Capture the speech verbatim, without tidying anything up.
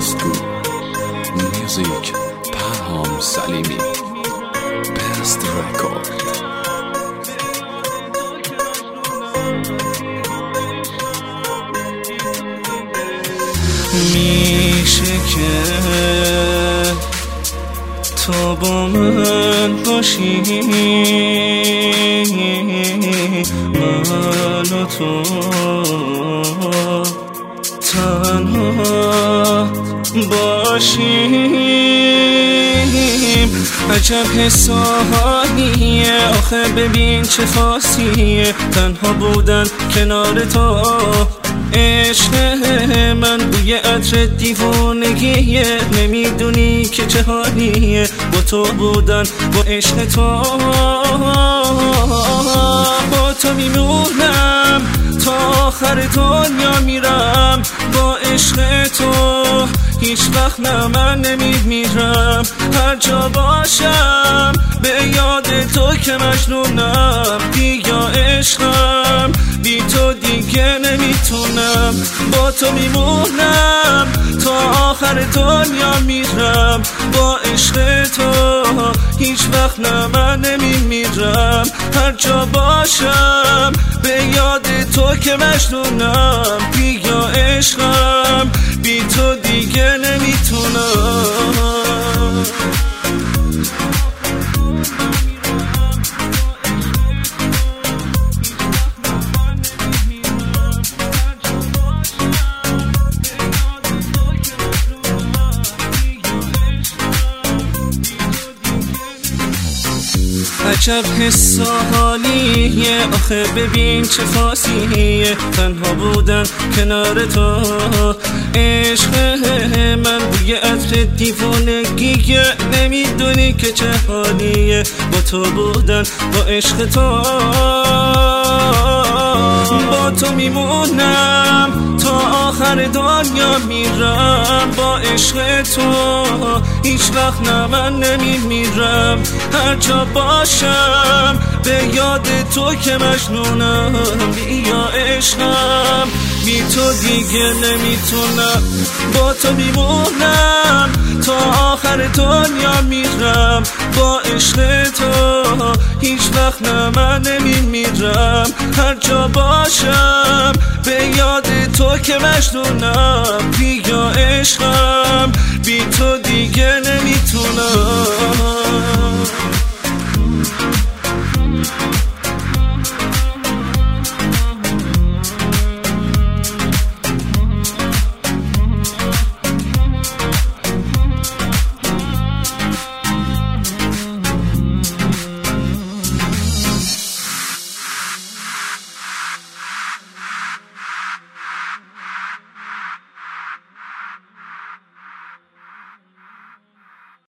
پرستو میوزیک پرهام سلیمی بست رکورد. میشه که تو با من باشی، من و تو تنها باشیم. عجب حسابیه آخه، ببین چه خاصیه تنها بودن کنار تو. عشق من بوی عطر دیوانگیه، نمیدونی که چه حالیه با تو بودن، با عشق تو. با تو میمونم تا آخر دنیا میرم، با عشق تو هیچ وقت نه من نمیمیرم. هر جا باشم به یاد تو که مجنونم، بیا عشقم بی تو دیگه نمیتونم. با تو میمونم تا آخر دنیا میرم، با عشق تو هیچ وقت نه من نمیمیرم. هر جا باشم به یاد تو که مجنونم، بیا عشقم بی تو دیگه نمیتونم. عجب حس و حالیه آخه، ببین چه خاصیه تنها بودن کنار تو. عشق من بوی عطر دیوانگیه، نمیدونی که چه حالیه با تو بودن، با عشق تو. با تو میمونم تا آخر دنیا میرم، با عشق تو هیچ وقت نه من نمیمیرم. هر جا باشم به یاد تو که مجنونم، بیا عشقم بی تو دیگه نمیتونم. با تو میمونم تا آخر دنیا میرم، با عشق تو هیچ وقت نه من نمیمیرم. هر جا باشم به یاد تو که مجنونم، بیا عشقم بی تو دیگه نمیتونم.